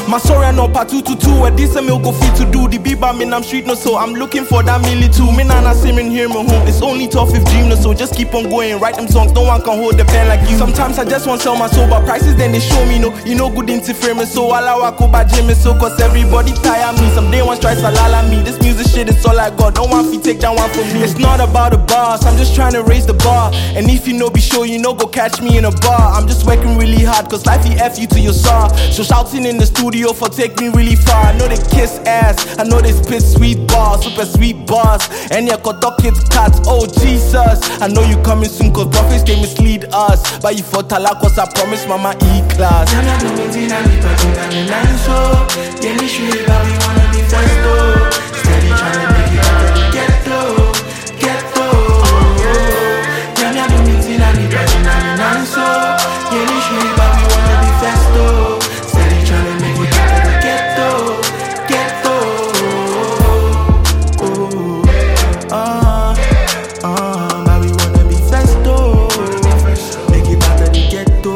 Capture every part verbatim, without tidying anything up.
My sorry no part two to two. A decent milk go fit to do. The beat me I'm street no so. I'm looking for that milli too. Me nana simmering here my home. It's only tough if dream no so. Just keep on going. Write them songs. No one can hold the pen like you. Sometimes I just want sell my soul, but prices then they show me no. You know good interfere me so. Allow I go by Jimmy so. Cause everybody tire me. Some day one tries to lala me. This music shit is all I got. No one fi take that one from me. It's not about the boss. I'm just trying to raise the bar. And if you know be sure you know go catch me in a bar. I'm just working really hard cause life he F you to your saw. So shouting in the studio for take me really far. I know they kiss ass. I know they spit sweet bars, super sweet bars. And yeah, got kids cats. Oh Jesus. I know you coming soon cause prophets they mislead us. But you for talak cause I promise mama E-class. Steady tryna make it out of the ghetto, ghetto. Nyamya do meeting and the person and the so. Yeah, they should but we wanna be festo. Steady tryna make it out of the ghetto, ghetto. Oh, uh, uh, but we wanna be festo. Make it out of the ghetto.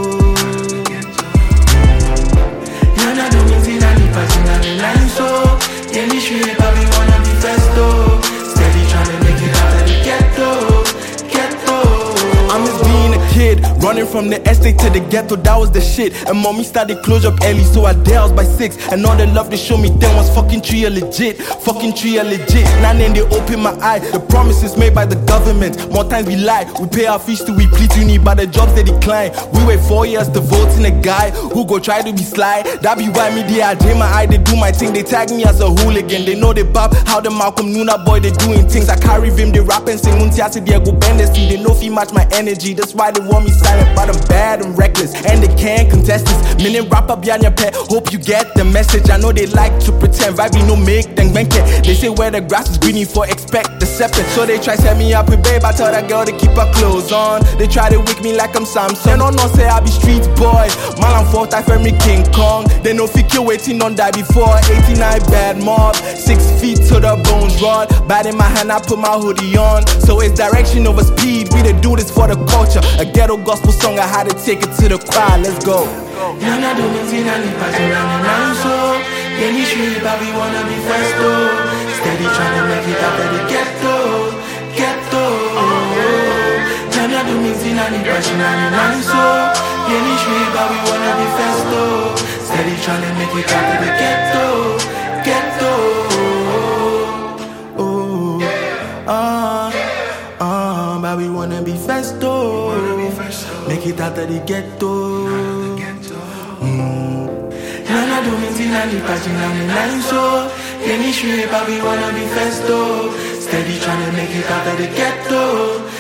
Nyamya do meeting and the person and the so. Yeah, they should but we wanna be festo. Steady tryna make it out of the ghetto, ghetto. I miss being a kid, running from the estate to the ghetto, that was the shit. And mommy started close up early, so I there was by six. And all the love they show me then was fucking three legit, fucking three legit. Now then they open my eye, the promises made by the government. More times we lie, we pay our fees till we plead uni, but the jobs they decline. We wait four years to vote in a guy who go try to be sly. That be why me they I dream my eye, they do my thing, they tag me as a hooligan. They know they bop, how the Malcolm Nuna boy they doing things. I carry vim, they rap and sing, Muntiasi they go bend the see. They know if he match my energy, that's why they want me silent. But I'm bad and reckless, and they can't contest this. Minute rapper behind your pet, hope you get the message. I know they like to pretend, vibe no make them bank it. They say where the grass is green for expect the serpent. So they try set me up with babe, I tell that girl to keep her clothes on. They try to wake me like I'm Samson. No, no, say I be street boy. Man, I'm fourth, I me King Kong. They know fi kill waiting on die before. eighty-nine bad mob, six feet to the bones rod. Bad in my hand, I put my hoodie on. So it's direction over speed. We the do this for the culture. A ghetto gospel song, I had to take it to the crowd. Let's go. Nyamya do meeting and the person and the so. Yeah, we should but we wanna be festo. Steady tryna make it out of the ghetto, ghetto. Nyamya do meeting and the person and the so. Yeah, we should but we wanna be festo. Steady tryna make it out of the ghetto, ghetto. Oh, uh, uh, but we wanna be festo. Make it out of the ghetto. Mm. Nyamya do meeting and the person and the so. Yeah, we should but we wanna be festo. Steady tryna make it out of the ghetto.